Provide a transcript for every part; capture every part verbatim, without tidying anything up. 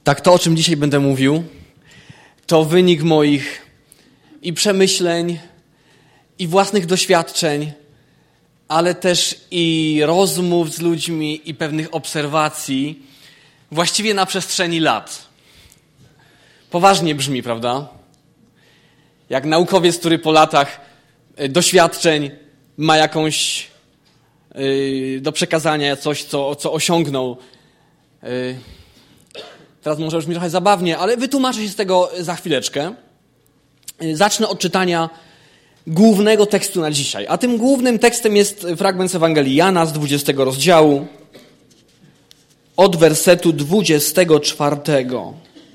Tak, to, o czym dzisiaj będę mówił, to wynik moich i przemyśleń, i własnych doświadczeń, ale też i rozmów z ludźmi, i pewnych obserwacji, właściwie na przestrzeni lat. Poważnie brzmi, prawda? Jak naukowiec, który po latach doświadczeń ma jakąś yy, do przekazania coś, co, co osiągnął. Yy, teraz może brzmi trochę zabawnie, ale wytłumaczę się z tego za chwileczkę. Yy, zacznę od czytania głównego tekstu na dzisiaj. A tym głównym tekstem jest fragment z Ewangelii Jana z dwudziestego rozdziału, od wersetu dwudziestego czwartego.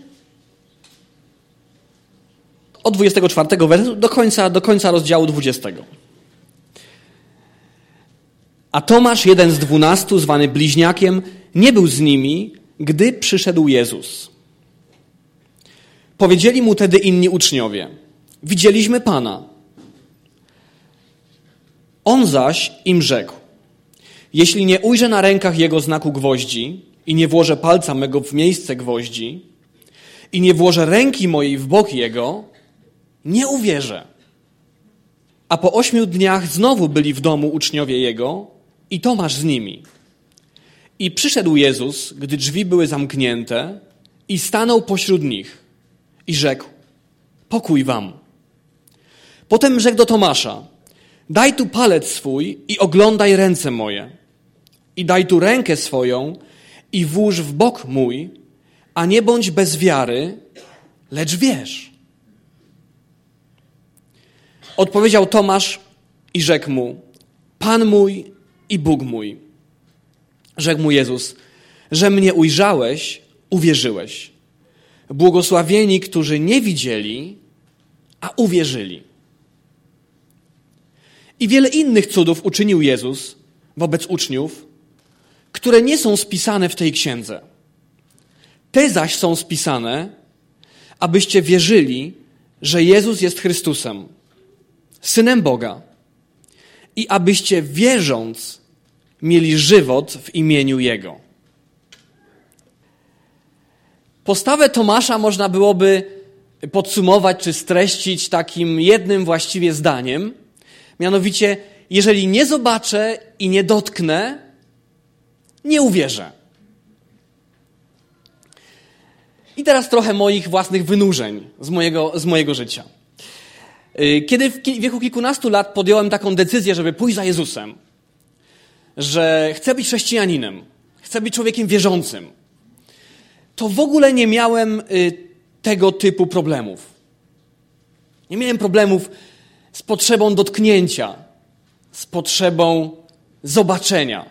Od dwudziestego czwartego wersetu do końca, do końca rozdziału dwudziestego. A Tomasz, jeden z dwunastu, zwany Bliźniakiem, nie był z nimi, gdy przyszedł Jezus. Powiedzieli mu tedy inni uczniowie: widzieliśmy Pana. On zaś im rzekł: jeśli nie ujrzę na rękach Jego znaku gwoździ i nie włożę palca mego w miejsce gwoździ i nie włożę ręki mojej w bok Jego, nie uwierzę. A po ośmiu dniach znowu byli w domu uczniowie Jego i Tomasz z nimi. I przyszedł Jezus, gdy drzwi były zamknięte, i stanął pośród nich i rzekł: pokój wam. Potem rzekł do Tomasza: daj tu palec swój i oglądaj ręce moje. I daj tu rękę swoją i włóż w bok mój, a nie bądź bez wiary, lecz wierz. Odpowiedział Tomasz i rzekł mu: Pan mój i Bóg mój. Rzekł mu Jezus: że mnie ujrzałeś, uwierzyłeś. Błogosławieni, którzy nie widzieli, a uwierzyli. I wiele innych cudów uczynił Jezus wobec uczniów, które nie są spisane w tej księdze. Te zaś są spisane, abyście wierzyli, że Jezus jest Chrystusem, Synem Boga, i abyście wierząc mieli żywot w imieniu Jego. Postawę Tomasza można byłoby podsumować czy streścić takim jednym właściwie zdaniem. Mianowicie, jeżeli nie zobaczę i nie dotknę, nie uwierzę. I teraz trochę moich własnych wynurzeń z mojego, z mojego życia. Kiedy w wieku kilkunastu lat podjąłem taką decyzję, żeby pójść za Jezusem, że chcę być chrześcijaninem, chcę być człowiekiem wierzącym, to w ogóle nie miałem tego typu problemów. Nie miałem problemów z potrzebą dotknięcia, z potrzebą zobaczenia.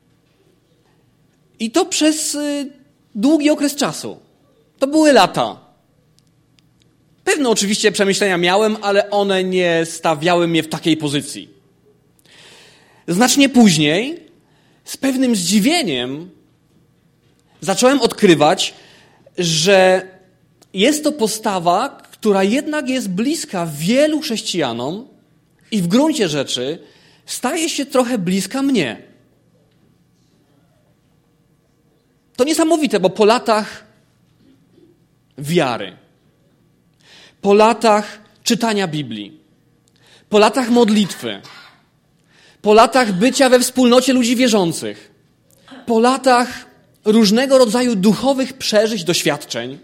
I to przez długi okres czasu. To były lata. Pewne oczywiście przemyślenia miałem, ale one nie stawiały mnie w takiej pozycji. Znacznie później, z pewnym zdziwieniem, zacząłem odkrywać, że jest to postawa, która jednak jest bliska wielu chrześcijanom i w gruncie rzeczy staje się trochę bliska mnie. To niesamowite, bo po latach wiary, po latach czytania Biblii, po latach modlitwy, po latach bycia we wspólnocie ludzi wierzących, po latach różnego rodzaju duchowych przeżyć, doświadczeń,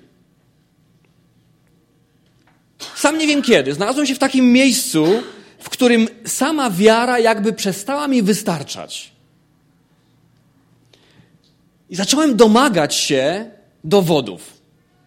sam nie wiem kiedy, znalazłem się w takim miejscu, w którym sama wiara jakby przestała mi wystarczać. I zacząłem domagać się dowodów.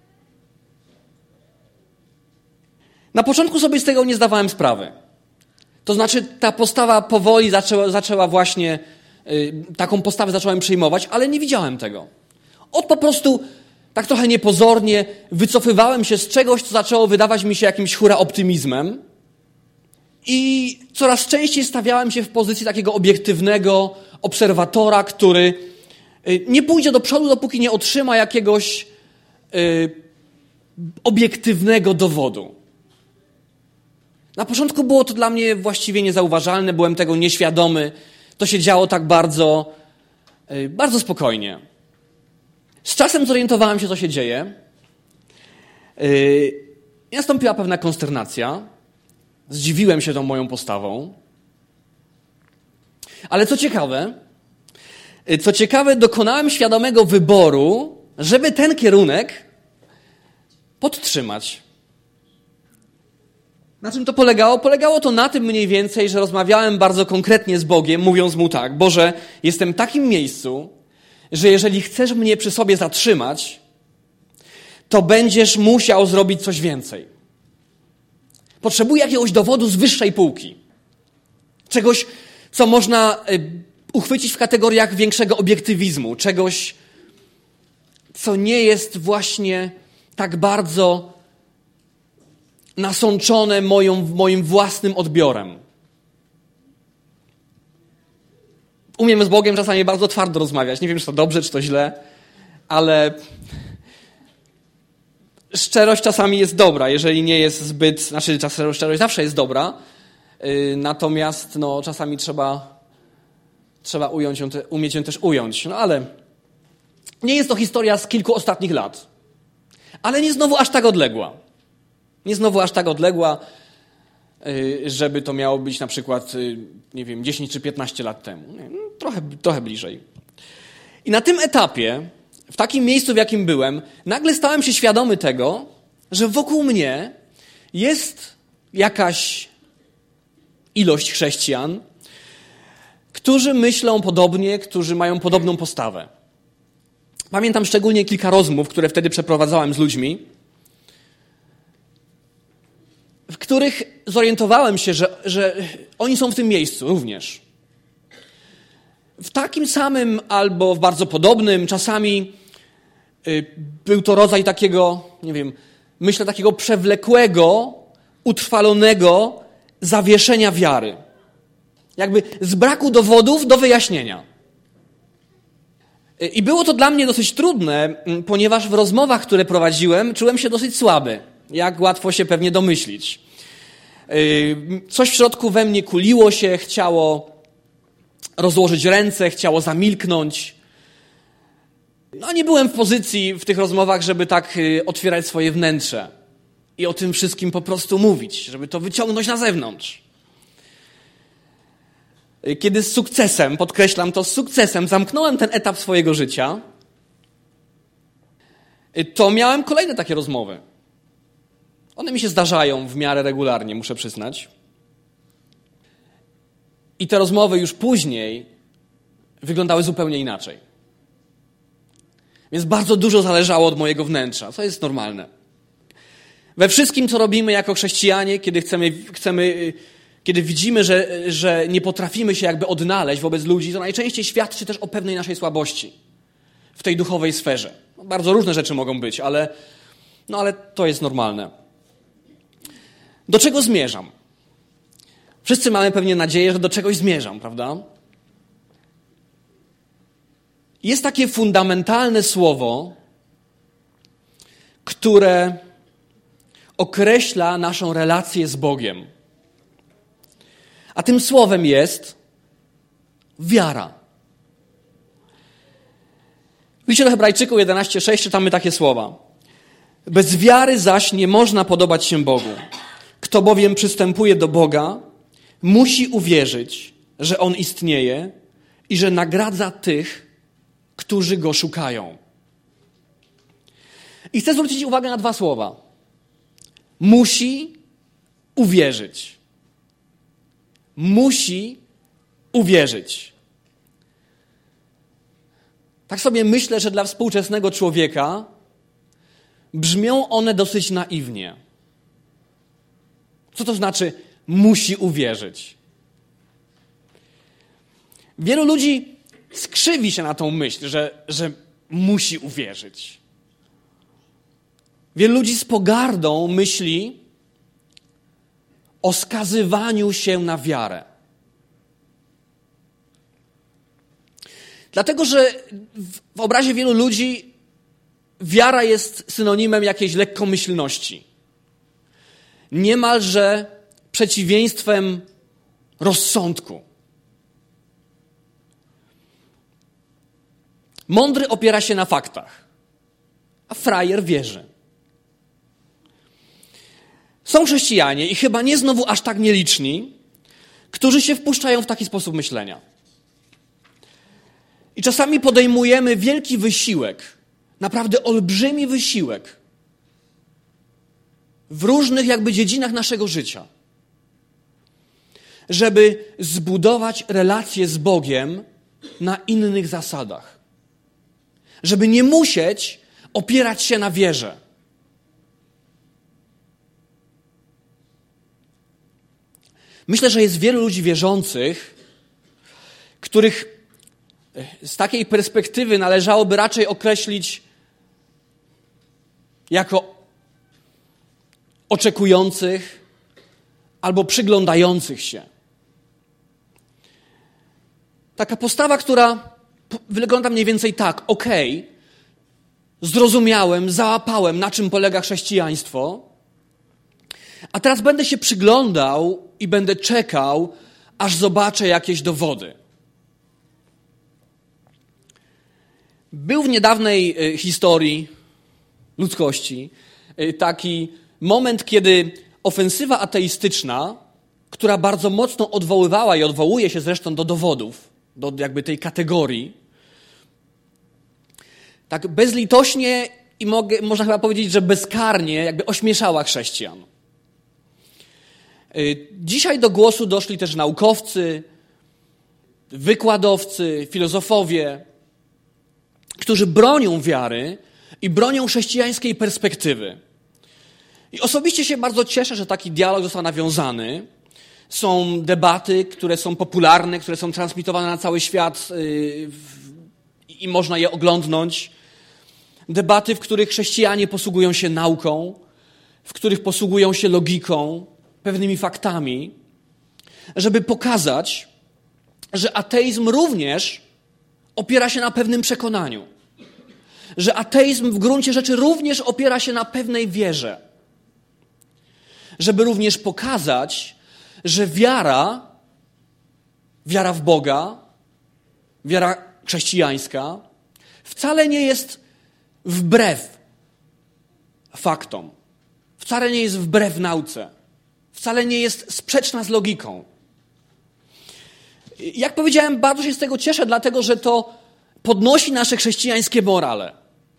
Na początku sobie z tego nie zdawałem sprawy. To znaczy ta postawa powoli zaczęła, zaczęła właśnie, yy, taką postawę zacząłem przyjmować, ale nie widziałem tego. Od po prostu tak trochę niepozornie wycofywałem się z czegoś, co zaczęło wydawać mi się jakimś hura optymizmem i coraz częściej stawiałem się w pozycji takiego obiektywnego obserwatora, który nie pójdzie do przodu, dopóki nie otrzyma jakiegoś yy, obiektywnego dowodu. Na początku było to dla mnie właściwie niezauważalne, byłem tego nieświadomy. To się działo tak bardzo, yy, bardzo spokojnie. Z czasem zorientowałem się, co się dzieje Yy, nastąpiła pewna konsternacja. Zdziwiłem się tą moją postawą. Ale co ciekawe, co ciekawe, dokonałem świadomego wyboru, żeby ten kierunek podtrzymać. Na czym to polegało? Polegało to na tym mniej więcej, że rozmawiałem bardzo konkretnie z Bogiem, mówiąc Mu tak: Boże, jestem w takim miejscu, że jeżeli chcesz mnie przy sobie zatrzymać, to będziesz musiał zrobić coś więcej. Potrzebuję jakiegoś dowodu z wyższej półki. Czegoś, co można uchwycić w kategoriach większego obiektywizmu. Czegoś, co nie jest właśnie tak bardzo nasączone moją, moim własnym odbiorem. Umiem z Bogiem czasami bardzo twardo rozmawiać. Nie wiem, czy to dobrze, czy to źle, ale szczerość czasami jest dobra, jeżeli nie jest zbyt... Znaczy, szczerość zawsze jest dobra, yy, natomiast no, czasami trzeba, trzeba ująć ją te, umieć ją też ująć. No ale nie jest to historia z kilku ostatnich lat. Ale nie znowu aż tak odległa. Nie znowu aż tak odległa, yy, żeby to miało być na przykład, yy, nie wiem, dziesięć czy piętnaście lat temu. Nie, no, trochę, trochę bliżej. I na tym etapie, w takim miejscu, w jakim byłem, nagle stałem się świadomy tego, że wokół mnie jest jakaś ilość chrześcijan, którzy myślą podobnie, którzy mają podobną postawę. Pamiętam szczególnie kilka rozmów, które wtedy przeprowadzałem z ludźmi, w których zorientowałem się, że, że oni są w tym miejscu również. W takim samym albo w bardzo podobnym, czasami y, był to rodzaj takiego, nie wiem, myślę takiego przewlekłego, utrwalonego zawieszenia wiary. Jakby z braku dowodów do wyjaśnienia. Y, I było to dla mnie dosyć trudne, ponieważ w rozmowach, które prowadziłem, czułem się dosyć słaby. Jak łatwo się pewnie domyślić. Y, coś w środku we mnie kuliło się, chciało rozłożyć ręce, chciało zamilknąć. No nie byłem w pozycji w tych rozmowach, żeby tak otwierać swoje wnętrze i o tym wszystkim po prostu mówić, żeby to wyciągnąć na zewnątrz. Kiedy z sukcesem, podkreślam to, z sukcesem zamknąłem ten etap swojego życia, to miałem kolejne takie rozmowy. One mi się zdarzają w miarę regularnie, muszę przyznać. I te rozmowy już później wyglądały zupełnie inaczej. Więc bardzo dużo zależało od mojego wnętrza, co jest normalne. We wszystkim, co robimy jako chrześcijanie, kiedy chcemy, chcemy, kiedy widzimy, że, że nie potrafimy się jakby odnaleźć wobec ludzi, to najczęściej świadczy też o pewnej naszej słabości w tej duchowej sferze. No, bardzo różne rzeczy mogą być, ale, no, ale to jest normalne. Do czego zmierzam? Wszyscy mamy pewnie nadzieję, że do czegoś zmierzam, prawda? Jest takie fundamentalne słowo, które określa naszą relację z Bogiem. A tym słowem jest wiara. W liście do Hebrajczyków jedenaście sześć czytamy takie słowa. Bez wiary zaś nie można podobać się Bogu. Kto bowiem przystępuje do Boga, musi uwierzyć, że On istnieje i że nagradza tych, którzy Go szukają. I chcę zwrócić uwagę na dwa słowa. Musi uwierzyć. Musi uwierzyć. Tak sobie myślę, że dla współczesnego człowieka brzmią one dosyć naiwnie. Co to znaczy musi uwierzyć? Wielu ludzi skrzywi się na tą myśl, że, że musi uwierzyć. Wielu ludzi z pogardą myśli o skazywaniu się na wiarę. Dlatego, że w obrazie wielu ludzi wiara jest synonimem jakiejś lekkomyślności. Niemalże przeciwieństwem rozsądku. Mądry opiera się na faktach, a frajer wierzy. Są chrześcijanie i chyba nie znowu aż tak nieliczni, którzy się wpuszczają w taki sposób myślenia. I czasami podejmujemy wielki wysiłek, naprawdę olbrzymi wysiłek w różnych jakby dziedzinach naszego życia, żeby zbudować relację z Bogiem na innych zasadach. Żeby nie musieć opierać się na wierze. Myślę, że jest wielu ludzi wierzących, których z takiej perspektywy należałoby raczej określić jako oczekujących albo przyglądających się. Taka postawa, która wygląda mniej więcej tak: okej, okay, zrozumiałem, załapałem, na czym polega chrześcijaństwo, a teraz będę się przyglądał i będę czekał, aż zobaczę jakieś dowody. Był w niedawnej historii ludzkości taki moment, kiedy ofensywa ateistyczna, która bardzo mocno odwoływała i odwołuje się zresztą do dowodów, do jakby tej kategorii, tak bezlitośnie i mogę, można chyba powiedzieć, że bezkarnie jakby ośmieszała chrześcijan. Dzisiaj do głosu doszli też naukowcy, wykładowcy, filozofowie, którzy bronią wiary i bronią chrześcijańskiej perspektywy. I osobiście się bardzo cieszę, że taki dialog został nawiązany. Są debaty, które są popularne, które są transmitowane na cały świat yy, i można je oglądnąć. Debaty, w których chrześcijanie posługują się nauką, w których posługują się logiką, pewnymi faktami, żeby pokazać, że ateizm również opiera się na pewnym przekonaniu. Że ateizm w gruncie rzeczy również opiera się na pewnej wierze. Żeby również pokazać, że wiara, wiara w Boga, wiara chrześcijańska wcale nie jest wbrew faktom. Wcale nie jest wbrew nauce. Wcale nie jest sprzeczna z logiką. Jak powiedziałem, bardzo się z tego cieszę, dlatego że to podnosi nasze chrześcijańskie morale.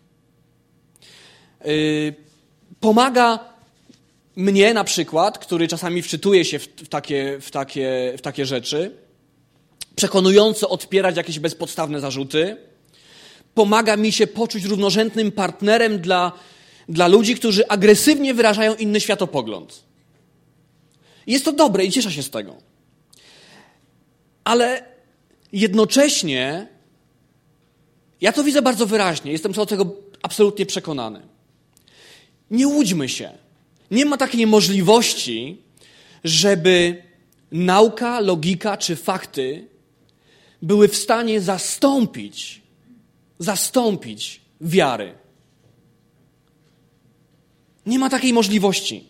Yy, pomaga mnie na przykład, który czasami wczytuje się w, w, takie, w, takie, w takie rzeczy, przekonująco odpierać jakieś bezpodstawne zarzuty. Pomaga mi się poczuć równorzędnym partnerem dla, dla ludzi, którzy agresywnie wyrażają inny światopogląd. Jest to dobre i cieszę się z tego. Ale jednocześnie ja to widzę bardzo wyraźnie, jestem co do tego absolutnie przekonany. Nie łudźmy się. Nie ma takiej możliwości, żeby nauka, logika czy fakty były w stanie zastąpić, zastąpić wiary. Nie ma takiej możliwości.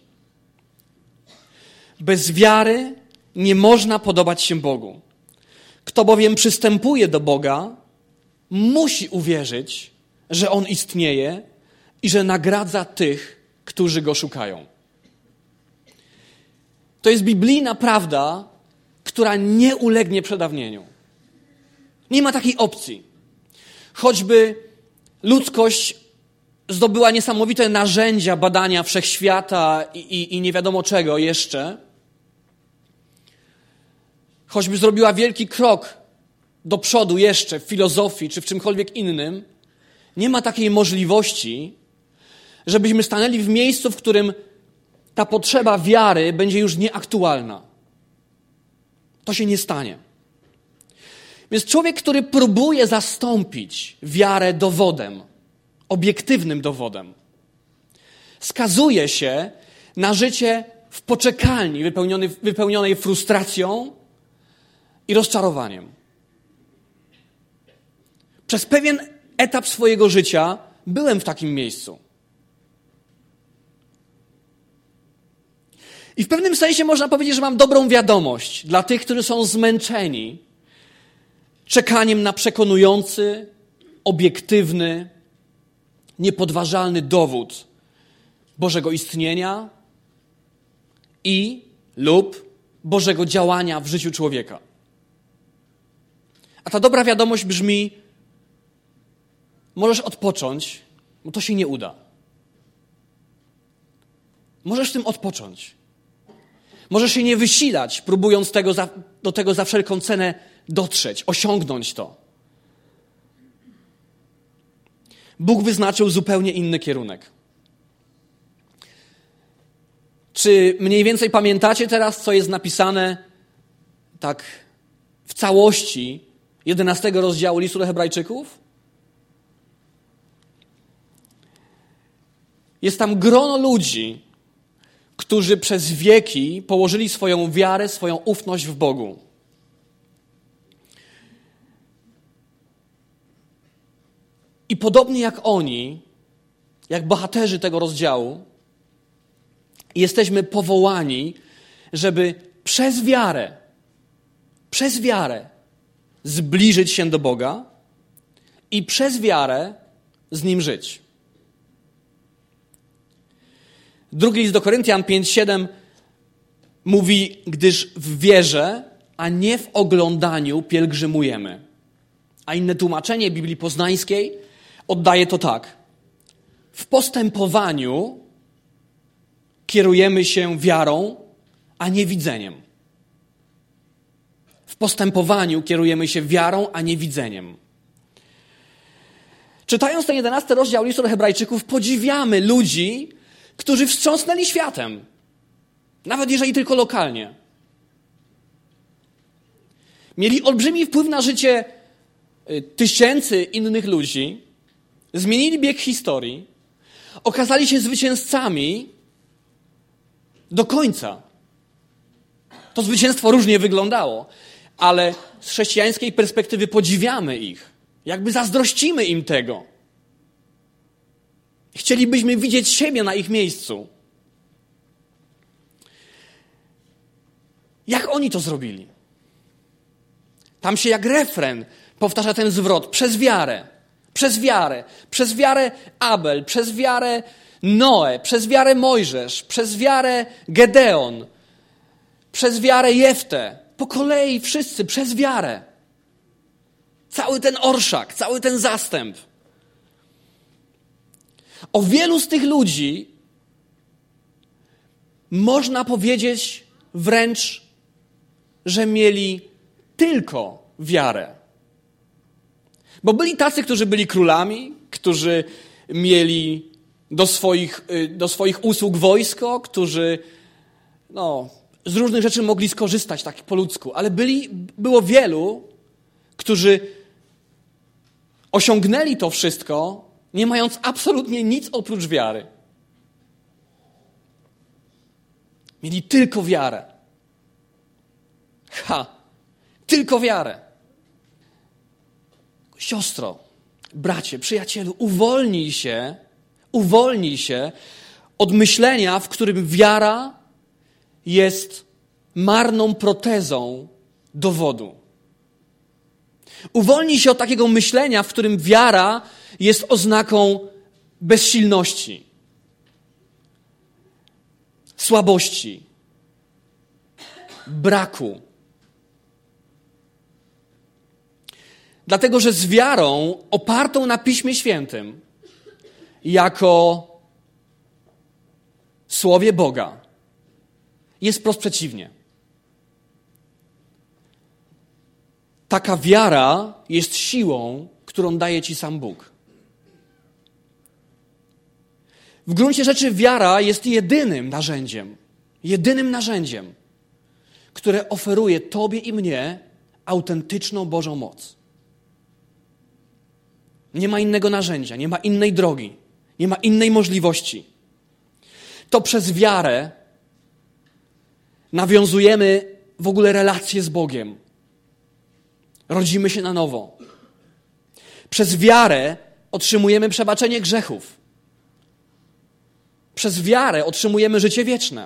Bez wiary nie można podobać się Bogu. Kto bowiem przystępuje do Boga, musi uwierzyć, że On istnieje i że nagradza tych, którzy Go szukają. To jest biblijna prawda, która nie ulegnie przedawnieniu. Nie ma takiej opcji. Choćby ludzkość zdobyła niesamowite narzędzia badania wszechświata i, i, i nie wiadomo czego jeszcze, choćby zrobiła wielki krok do przodu jeszcze w filozofii czy w czymkolwiek innym, nie ma takiej możliwości, żebyśmy stanęli w miejscu, w którym ta potrzeba wiary będzie już nieaktualna. To się nie stanie. Więc człowiek, który próbuje zastąpić wiarę dowodem, obiektywnym dowodem, skazuje się na życie w poczekalni wypełnionej, wypełnionej frustracją i rozczarowaniem. Przez pewien etap swojego życia byłem w takim miejscu. I w pewnym sensie można powiedzieć, że mam dobrą wiadomość dla tych, którzy są zmęczeni czekaniem na przekonujący, obiektywny, niepodważalny dowód Bożego istnienia, i lub Bożego działania w życiu człowieka. A ta dobra wiadomość brzmi: możesz odpocząć, bo to się nie uda. Możesz w tym odpocząć. Możesz się nie wysilać, próbując tego za, do tego za wszelką cenę dotrzeć, osiągnąć to. Bóg wyznaczył zupełnie inny kierunek. Czy mniej więcej pamiętacie teraz, co jest napisane tak w całości jedenastego rozdziału listu do Hebrajczyków? Jest tam grono ludzi, którzy przez wieki położyli swoją wiarę, swoją ufność w Bogu. I podobnie jak oni, jak bohaterzy tego rozdziału, jesteśmy powołani, żeby przez wiarę, przez wiarę zbliżyć się do Boga i przez wiarę z Nim żyć. Drugi list do Koryntian pięć siedem mówi: gdyż w wierze, a nie w oglądaniu pielgrzymujemy. A inne tłumaczenie Biblii Poznańskiej oddaje to tak: w postępowaniu kierujemy się wiarą, a nie widzeniem. W postępowaniu kierujemy się wiarą, a nie widzeniem. Czytając ten jedenasty rozdział listu do Hebrajczyków, podziwiamy ludzi, którzy wstrząsnęli światem. Nawet jeżeli tylko lokalnie. Mieli olbrzymi wpływ na życie tysięcy innych ludzi, zmienili bieg historii, okazali się zwycięzcami do końca. To zwycięstwo różnie wyglądało, ale z chrześcijańskiej perspektywy podziwiamy ich. Jakby zazdrościmy im tego. Chcielibyśmy widzieć siebie na ich miejscu. Jak oni to zrobili? Tam się jak refren powtarza ten zwrot: przez wiarę, przez wiarę, przez wiarę Abel, przez wiarę Noe, przez wiarę Mojżesz, przez wiarę Gedeon, przez wiarę Jeftę. Po kolei wszyscy przez wiarę. Cały ten orszak, cały ten zastęp. O wielu z tych ludzi można powiedzieć wręcz, że mieli tylko wiarę. Bo byli tacy, którzy byli królami, którzy mieli do swoich, do swoich usług wojsko, którzy no, z różnych rzeczy mogli skorzystać tak po ludzku, ale byli, było wielu, którzy osiągnęli to wszystko, nie mając absolutnie nic oprócz wiary. Mieli tylko wiarę. Ha! Tylko wiarę. Siostro, bracie, przyjacielu, uwolnij się, uwolnij się od myślenia, w którym wiara jest marną protezą dowodu. Uwolnij się od takiego myślenia, w którym wiara jest oznaką bezsilności, słabości, braku. Dlatego, że z wiarą opartą na Piśmie Świętym, jako Słowie Boga, jest wprost przeciwnie. Taka wiara jest siłą, którą daje ci sam Bóg. W gruncie rzeczy wiara jest jedynym narzędziem, jedynym narzędziem, które oferuje tobie i mnie autentyczną Bożą moc. Nie ma innego narzędzia, nie ma innej drogi, nie ma innej możliwości. To przez wiarę nawiązujemy w ogóle relacje z Bogiem. Rodzimy się na nowo. Przez wiarę otrzymujemy przebaczenie grzechów. Przez wiarę otrzymujemy życie wieczne.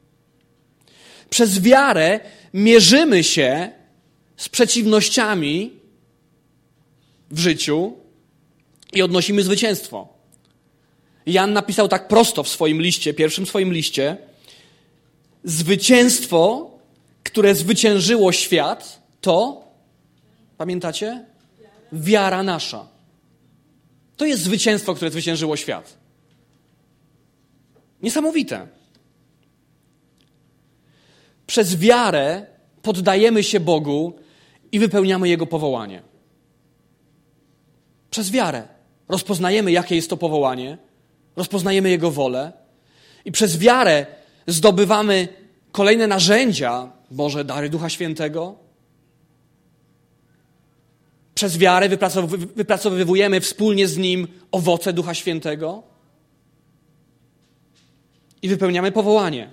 Przez wiarę mierzymy się z przeciwnościami w życiu i odnosimy zwycięstwo. Jan napisał tak prosto w swoim liście, pierwszym swoim liście: zwycięstwo, które zwyciężyło świat, to, pamiętacie? Wiara nasza. To jest zwycięstwo, które zwyciężyło świat. Niesamowite. Przez wiarę poddajemy się Bogu i wypełniamy Jego powołanie. Przez wiarę rozpoznajemy, jakie jest to powołanie, rozpoznajemy Jego wolę i przez wiarę zdobywamy kolejne narzędzia, może dary Ducha Świętego. Przez wiarę wypracowujemy wspólnie z Nim owoce Ducha Świętego i wypełniamy powołanie.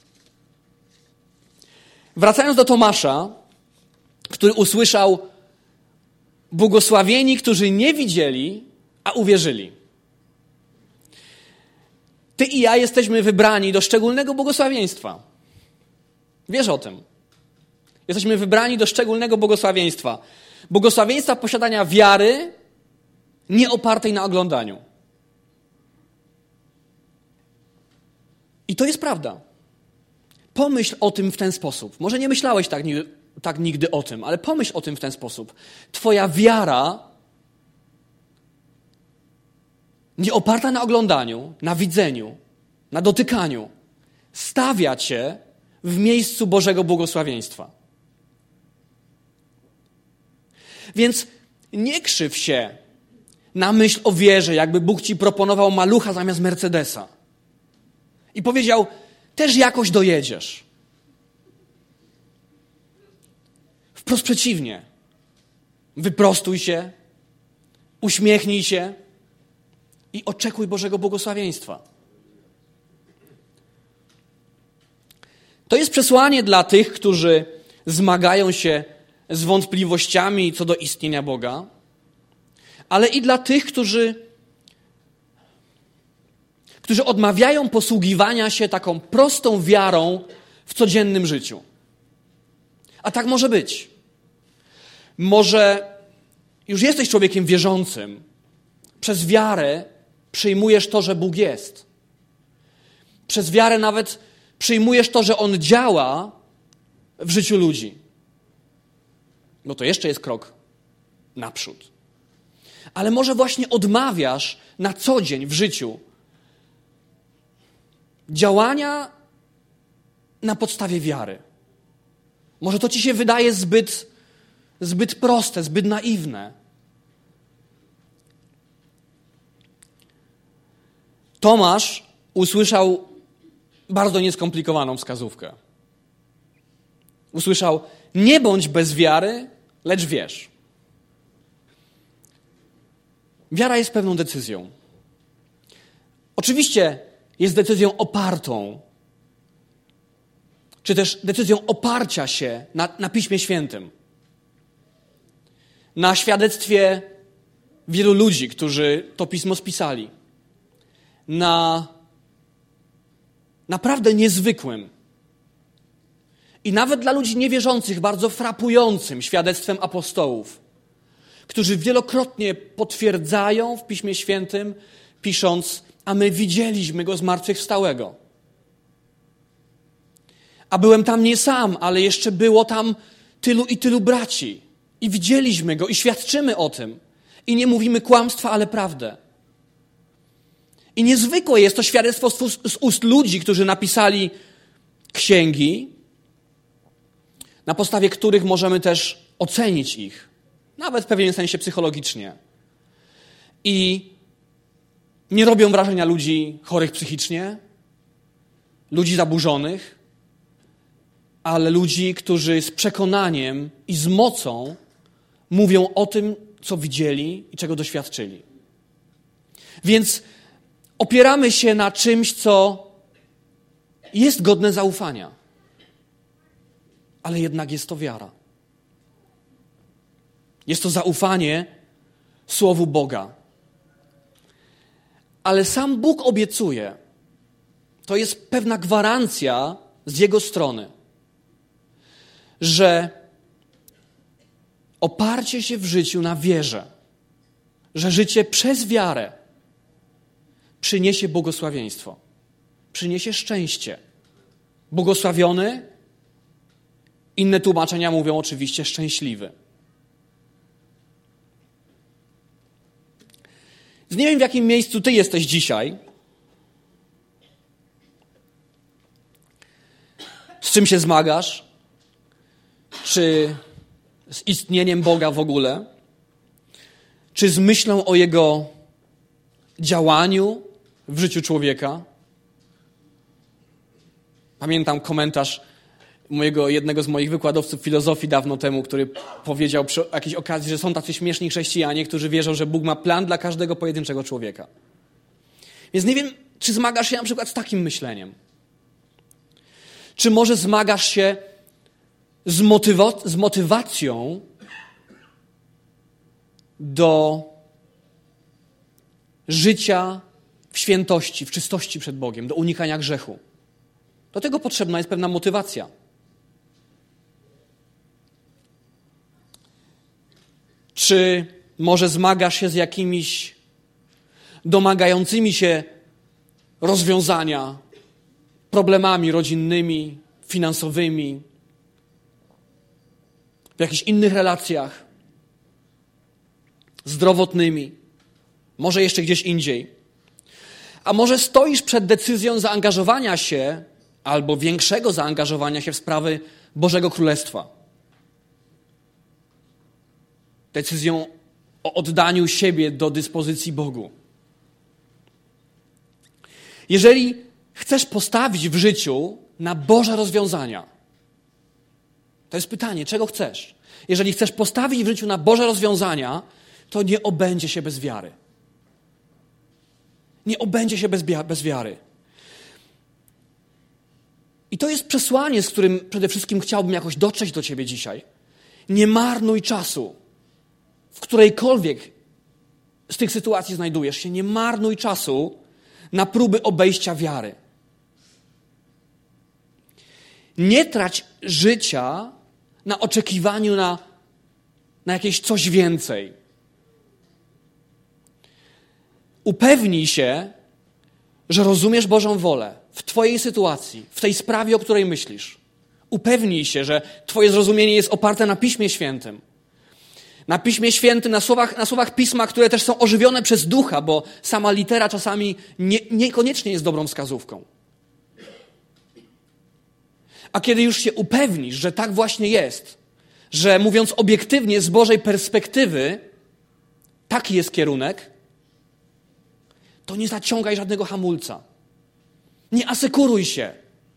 Wracając do Tomasza, który usłyszał: błogosławieni, którzy nie widzieli, a uwierzyli. Ty i ja jesteśmy wybrani do szczególnego błogosławieństwa. Wiesz o tym. Jesteśmy wybrani do szczególnego błogosławieństwa. Błogosławieństwa posiadania wiary nie opartej na oglądaniu. I to jest prawda. Pomyśl o tym w ten sposób. Może nie myślałeś tak, tak nigdy o tym, ale pomyśl o tym w ten sposób. Twoja wiara nie oparta na oglądaniu, na widzeniu, na dotykaniu, stawia cię w miejscu Bożego błogosławieństwa. Więc nie krzyw się na myśl o wierze, jakby Bóg ci proponował malucha zamiast Mercedesa. I powiedział: też jakoś dojedziesz. Wprost przeciwnie. Wyprostuj się, uśmiechnij się i oczekuj Bożego błogosławieństwa. To jest przesłanie dla tych, którzy zmagają się z wątpliwościami co do istnienia Boga, ale i dla tych, którzy, którzy odmawiają posługiwania się taką prostą wiarą w codziennym życiu. A tak może być. Może już jesteś człowiekiem wierzącym. Przez wiarę przyjmujesz to, że Bóg jest. Przez wiarę nawet przyjmujesz to, że On działa w życiu ludzi. No to jeszcze jest krok naprzód. Ale może właśnie odmawiasz na co dzień w życiu działania na podstawie wiary. Może to ci się wydaje zbyt, zbyt proste, zbyt naiwne. Tomasz usłyszał bardzo nieskomplikowaną wskazówkę. Usłyszał: nie bądź bez wiary, lecz wierz. Wiara jest pewną decyzją. Oczywiście jest decyzją opartą, czy też decyzją oparcia się na, na Piśmie Świętym. Na świadectwie wielu ludzi, którzy to Pismo spisali. Na naprawdę niezwykłym i nawet dla ludzi niewierzących bardzo frapującym świadectwem apostołów, którzy wielokrotnie potwierdzają w Piśmie Świętym, pisząc: a my widzieliśmy Go zmartwychwstałego. A byłem tam nie sam, ale jeszcze było tam tylu i tylu braci. I widzieliśmy Go i świadczymy o tym. I nie mówimy kłamstwa, ale prawdę. I niezwykłe jest to świadectwo z ust ludzi, którzy napisali księgi, na podstawie których możemy też ocenić ich, nawet w pewnym sensie psychologicznie. I nie robią wrażenia ludzi chorych psychicznie, ludzi zaburzonych, ale ludzi, którzy z przekonaniem i z mocą mówią o tym, co widzieli i czego doświadczyli. Więc opieramy się na czymś, co jest godne zaufania. Ale jednak jest to wiara. Jest to zaufanie Słowu Boga. Ale sam Bóg obiecuje, to jest pewna gwarancja z Jego strony, że oparcie się w życiu na wierze, że życie przez wiarę przyniesie błogosławieństwo, przyniesie szczęście, błogosławiony. Inne tłumaczenia mówią oczywiście szczęśliwy. Nie wiem, w jakim miejscu ty jesteś dzisiaj. Z czym się zmagasz? Czy z istnieniem Boga w ogóle? Czy z myślą o Jego działaniu w życiu człowieka? Pamiętam komentarz mojego, jednego z moich wykładowców filozofii dawno temu, który powiedział przy jakiejś okazji, że są tacy śmieszni chrześcijanie, którzy wierzą, że Bóg ma plan dla każdego pojedynczego człowieka. Więc nie wiem, czy zmagasz się na przykład z takim myśleniem. Czy może zmagasz się z, motywa- z motywacją do życia w świętości, w czystości przed Bogiem, do unikania grzechu. Do tego potrzebna jest pewna motywacja. Czy może zmagasz się z jakimiś domagającymi się rozwiązania problemami rodzinnymi, finansowymi, w jakichś innych relacjach, zdrowotnymi, może jeszcze gdzieś indziej. A może stoisz przed decyzją zaangażowania się albo większego zaangażowania się w sprawy Bożego Królestwa. Decyzją o oddaniu siebie do dyspozycji Bogu. Jeżeli chcesz postawić w życiu na Boże rozwiązania, to jest pytanie, czego chcesz? Jeżeli chcesz postawić w życiu na Boże rozwiązania, to nie obędzie się bez wiary. Nie obędzie się bez, bez wiary. I to jest przesłanie, z którym przede wszystkim chciałbym jakoś dotrzeć do ciebie dzisiaj. Nie marnuj czasu, w którejkolwiek z tych sytuacji znajdujesz się. Nie marnuj czasu na próby obejścia wiary. Nie trać życia na oczekiwaniu na, na jakieś coś więcej. Upewnij się, że rozumiesz Bożą wolę w twojej sytuacji, w tej sprawie, o której myślisz. Upewnij się, że twoje zrozumienie jest oparte na Piśmie Świętym. Na Piśmie Świętym, na słowach, na słowach Pisma, które też są ożywione przez Ducha, bo sama litera czasami nie, niekoniecznie jest dobrą wskazówką. A kiedy już się upewnisz, że tak właśnie jest, że mówiąc obiektywnie, z Bożej perspektywy, taki jest kierunek, to nie zaciągaj żadnego hamulca. Nie asekuruj się.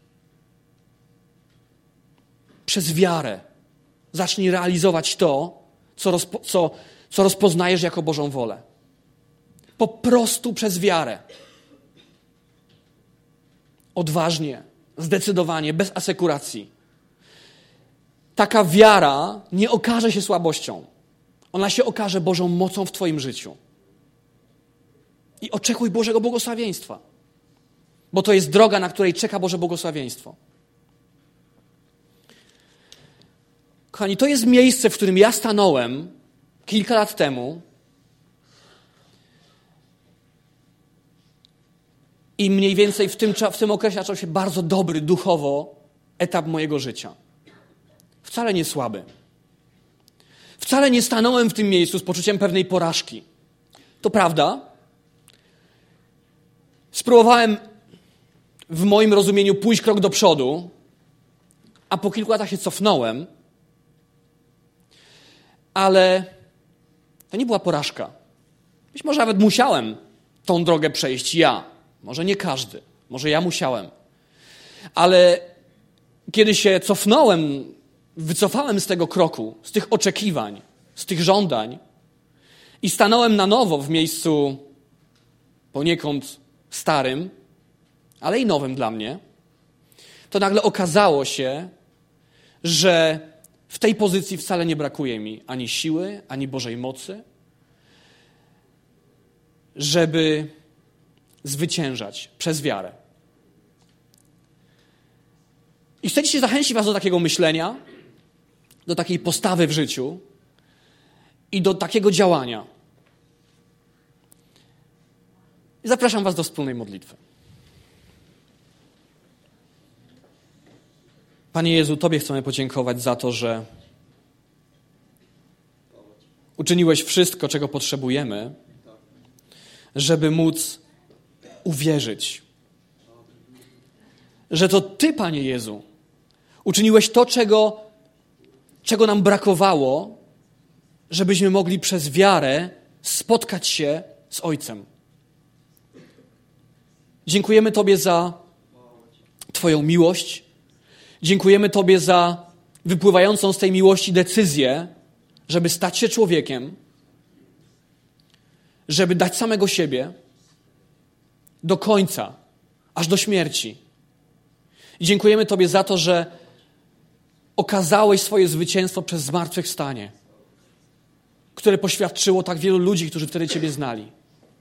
Przez wiarę zacznij realizować to, co, rozpo, co, co rozpoznajesz jako Bożą wolę. Po prostu przez wiarę. Odważnie, zdecydowanie, bez asekuracji. Taka wiara nie okaże się słabością. Ona się okaże Bożą mocą w twoim życiu. I oczekuj Bożego błogosławieństwa. Bo to jest droga, na której czeka Boże błogosławieństwo. Kochani, to jest miejsce, w którym ja stanąłem kilka lat temu i mniej więcej w tym, w tym okresie zaczął się bardzo dobry duchowo etap mojego życia. Wcale nie słaby. Wcale nie stanąłem w tym miejscu z poczuciem pewnej porażki. To prawda. Spróbowałem w moim rozumieniu pójść krok do przodu, a po kilku latach się cofnąłem, ale to nie była porażka. Być może nawet musiałem tą drogę przejść ja. Może nie każdy. Może ja musiałem. Ale kiedy się cofnąłem, wycofałem z tego kroku, z tych oczekiwań, z tych żądań i stanąłem na nowo w miejscu poniekąd starym, ale i nowym dla mnie, to nagle okazało się, że w tej pozycji wcale nie brakuje mi ani siły, ani Bożej mocy, żeby zwyciężać przez wiarę. I chcę dzisiaj zachęcić was do takiego myślenia, do takiej postawy w życiu i do takiego działania. I zapraszam was do wspólnej modlitwy. Panie Jezu, Tobie chcemy podziękować za to, że uczyniłeś wszystko, czego potrzebujemy, żeby móc uwierzyć. Że to Ty, Panie Jezu, uczyniłeś to, czego, czego nam brakowało, żebyśmy mogli przez wiarę spotkać się z Ojcem. Dziękujemy Tobie za Twoją miłość. Dziękujemy Tobie za wypływającą z tej miłości decyzję, żeby stać się człowiekiem, żeby dać samego siebie do końca, aż do śmierci. I dziękujemy Tobie za to, że okazałeś swoje zwycięstwo przez zmartwychwstanie, które poświadczyło tak wielu ludzi, którzy wtedy Ciebie znali.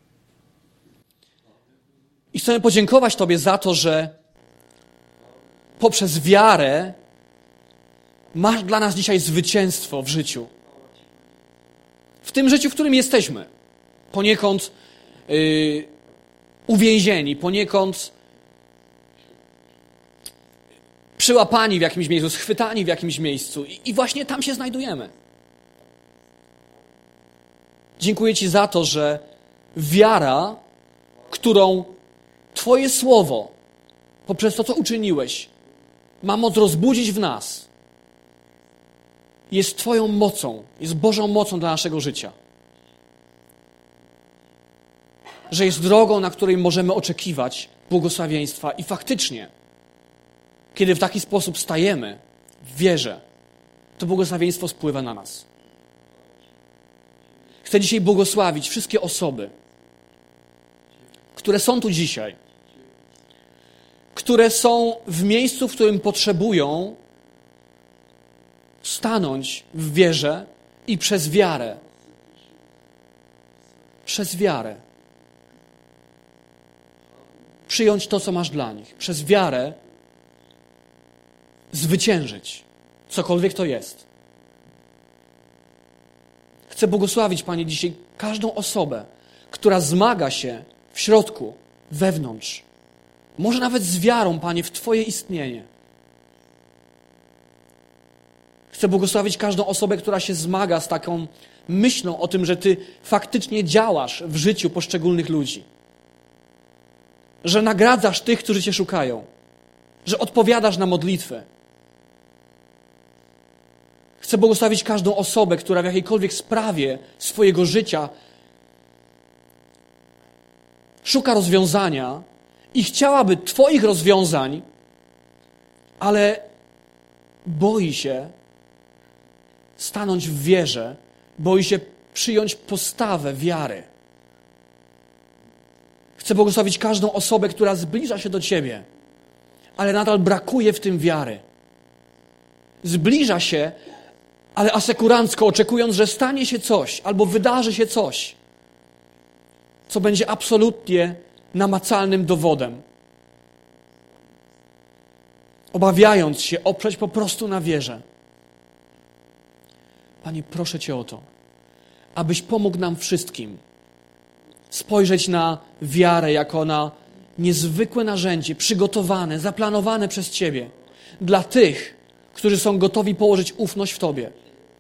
I chcemy podziękować Tobie za to, że poprzez wiarę masz dla nas dzisiaj zwycięstwo w życiu. W tym życiu, w którym jesteśmy. Poniekąd yy, uwięzieni, poniekąd przyłapani w jakimś miejscu, schwytani w jakimś miejscu. I, i właśnie tam się znajdujemy. Dziękuję Ci za to, że wiara, którą Twoje słowo, poprzez to, co uczyniłeś, ma moc rozbudzić w nas, jest Twoją mocą, jest Bożą mocą dla naszego życia. Że jest drogą, na której możemy oczekiwać błogosławieństwa i faktycznie, kiedy w taki sposób stajemy w wierze, to błogosławieństwo spływa na nas. Chcę dzisiaj błogosławić wszystkie osoby, które są tu dzisiaj, które są w miejscu, w którym potrzebują stanąć w wierze i przez wiarę, przez wiarę przyjąć to, co masz dla nich. Przez wiarę zwyciężyć, cokolwiek to jest. Chcę błogosławić, Panie, dzisiaj każdą osobę, która zmaga się w środku, wewnątrz. Może nawet z wiarą, Panie, w Twoje istnienie. Chcę błogosławić każdą osobę, która się zmaga z taką myślą o tym, że Ty faktycznie działasz w życiu poszczególnych ludzi. Że nagradzasz tych, którzy Cię szukają. Że odpowiadasz na modlitwę. Chcę błogosławić każdą osobę, która w jakiejkolwiek sprawie swojego życia szuka rozwiązania i chciałaby Twoich rozwiązań, ale boi się stanąć w wierze, boi się przyjąć postawę wiary. Chcę błogosławić każdą osobę, która zbliża się do Ciebie, ale nadal brakuje w tym wiary. Zbliża się, ale asekurancko, oczekując, że stanie się coś albo wydarzy się coś, co będzie absolutnie namacalnym dowodem. Obawiając się oprzeć po prostu na wierze. Panie, proszę Cię o to, abyś pomógł nam wszystkim spojrzeć na wiarę jako na niezwykłe narzędzie, przygotowane, zaplanowane przez Ciebie dla tych, którzy są gotowi położyć ufność w Tobie.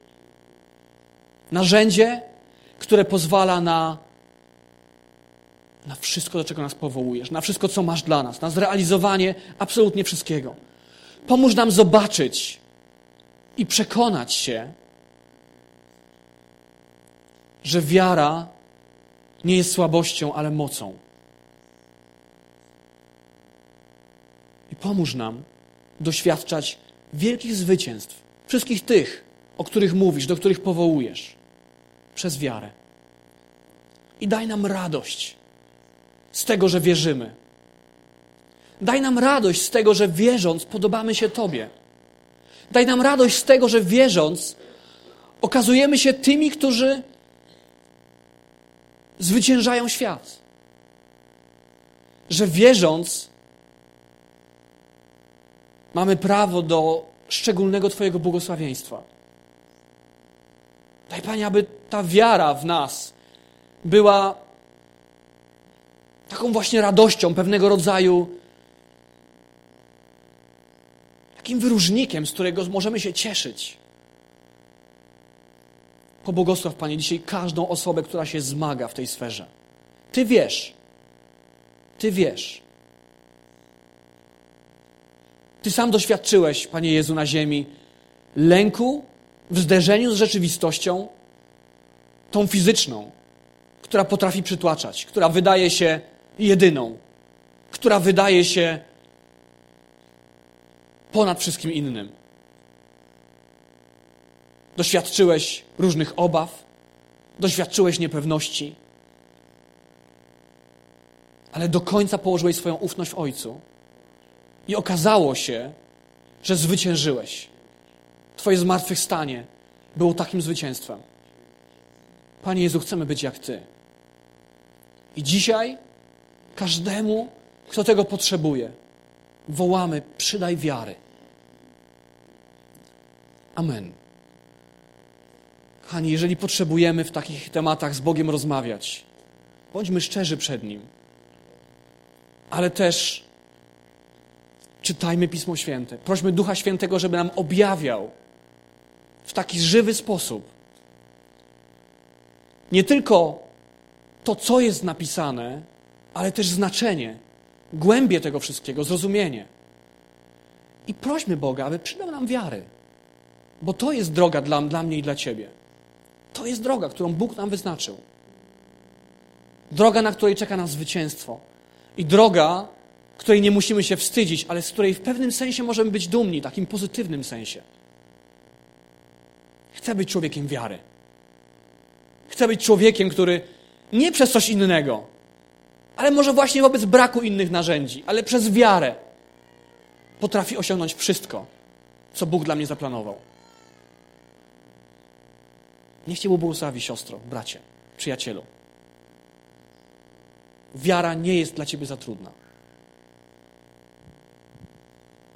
Narzędzie, które pozwala na, na wszystko, do czego nas powołujesz, na wszystko, co masz dla nas, na zrealizowanie absolutnie wszystkiego. Pomóż nam zobaczyć i przekonać się, że wiara nie jest słabością, ale mocą. I pomóż nam doświadczać wielkich zwycięstw, wszystkich tych, o których mówisz, do których powołujesz, przez wiarę. I daj nam radość z tego, że wierzymy. Daj nam radość z tego, że wierząc podobamy się Tobie. Daj nam radość z tego, że wierząc okazujemy się tymi, którzy zwyciężają świat. Że wierząc mamy prawo do szczególnego Twojego błogosławieństwa. Daj, Panie, aby ta wiara w nas była taką właśnie radością, pewnego rodzaju takim wyróżnikiem, z którego możemy się cieszyć. Pobłogosław, Panie, dzisiaj każdą osobę, która się zmaga w tej sferze. Ty wiesz. Ty wiesz. Ty sam doświadczyłeś, Panie Jezu, na ziemi lęku w zderzeniu z rzeczywistością, tą fizyczną, która potrafi przytłaczać, która wydaje się jedyną, która wydaje się ponad wszystkim innym. Doświadczyłeś różnych obaw, doświadczyłeś niepewności, ale do końca położyłeś swoją ufność w Ojcu i okazało się, że zwyciężyłeś. Twoje zmartwychwstanie było takim zwycięstwem. Panie Jezu, chcemy być jak Ty. I dzisiaj każdemu, kto tego potrzebuje, wołamy: przydaj wiary. Amen. Kochani, jeżeli potrzebujemy w takich tematach z Bogiem rozmawiać, bądźmy szczerzy przed Nim. Ale też czytajmy Pismo Święte. Prośmy Ducha Świętego, żeby nam objawiał w taki żywy sposób nie tylko to, co jest napisane, ale też znaczenie, głębię tego wszystkiego, zrozumienie. I prośmy Boga, aby przydał nam wiary. Bo to jest droga dla, dla mnie i dla Ciebie. To jest droga, którą Bóg nam wyznaczył. Droga, na której czeka nas zwycięstwo. I droga, której nie musimy się wstydzić, ale z której w pewnym sensie możemy być dumni, takim pozytywnym sensie. Chcę być człowiekiem wiary. Chcę być człowiekiem, który nie przez coś innego, ale może właśnie wobec braku innych narzędzi, ale przez wiarę potrafi osiągnąć wszystko, co Bóg dla mnie zaplanował. Niech Cię Bóg błogosławi, siostro, bracie, przyjacielu. Wiara nie jest dla Ciebie za trudna.